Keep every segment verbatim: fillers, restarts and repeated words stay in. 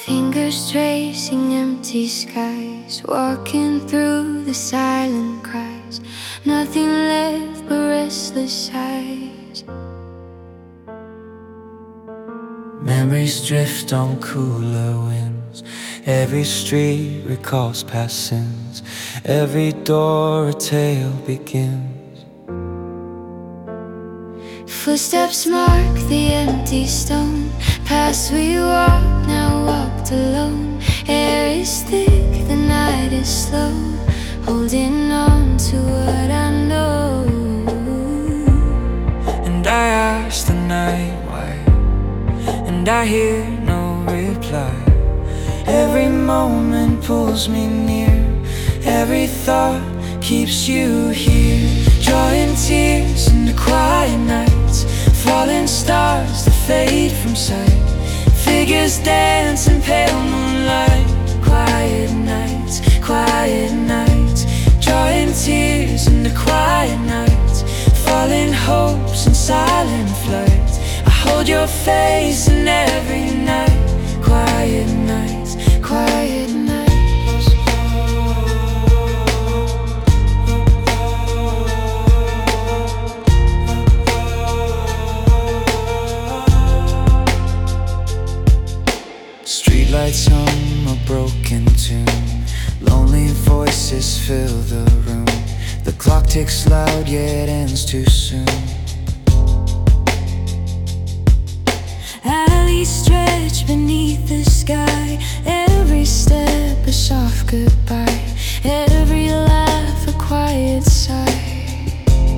Fingers tracing empty skies, walking through the silent cries. Nothing left but restless sighs. Memories drift on cooler winds. Every street recalls past sins. Every door a tale begins. Footsteps mark the empty stone. Past we walk, now walked alone. Air is thick, the night is slow. Holding on to what I know. And I ask the night why, and I hear no reply. Every moment pulls me near. Every thought keeps you here. Drawing tears into quiet nights. Falling stars that fade from sight. Figures dance in pale moonlight. Quiet nights, quiet nights. Drawing tears into quiet nights. Falling hopes and silent flights. I hold your face in every night. Quiet nights, quiet nights. Streetlights hum a broken tune. Lonely voices fill the room. The clock ticks loud yet ends too soon. Alleys stretch beneath the sky. Every step a soft goodbye. Every laugh a quiet sigh.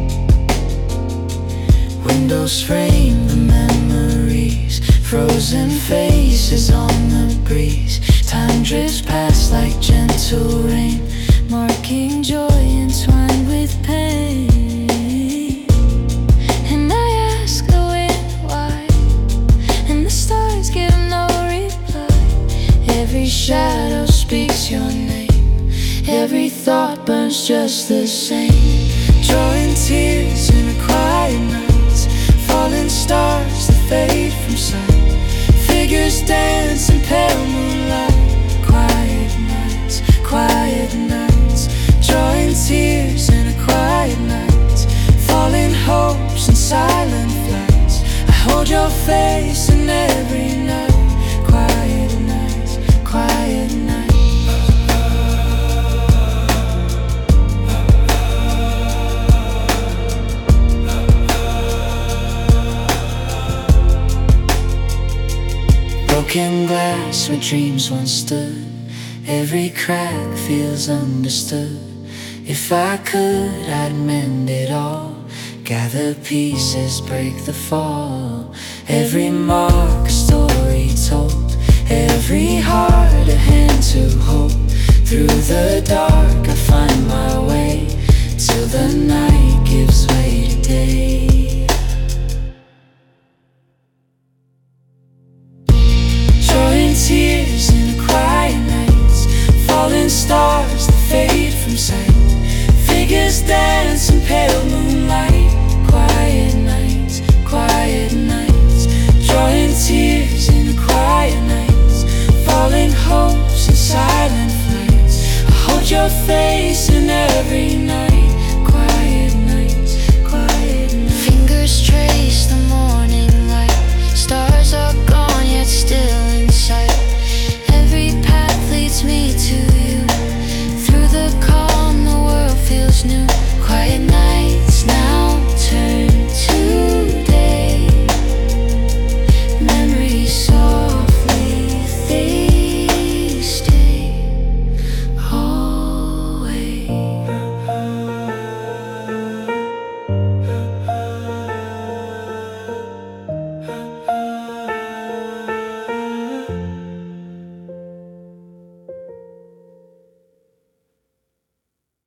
Windows frame the memories. Frozen faces on the breeze. Time drifts past like gentle rain, marking joy entwined with pain. And I ask the wind why, and the stars give no reply. Every shadow speaks your name. Every thought burns just the same. Drawing tears in a quiet nights. Falling stars that fade from sight. Figures dance in pale moonlight. Quiet nights, quiet nights. Drawing tears in a quiet night. Falling hopes and silent flights. I hold your face in every night. Quiet nights, quiet nights. Broken glass where dreams once stood. Every crack feels understood. If I could, I'd mend it all. Gather pieces, break the fall. Every mark a story told. Every heart a hand to hold. Through the dark I find my way, till the night gives way to day. Tears in the quiet nights. Falling stars that fade from sight. Figures dance in pale moonlight. Quiet nights, quiet nights. Drawing tears in the quiet nights. Falling hopes and silent flights. I hold your face in every night.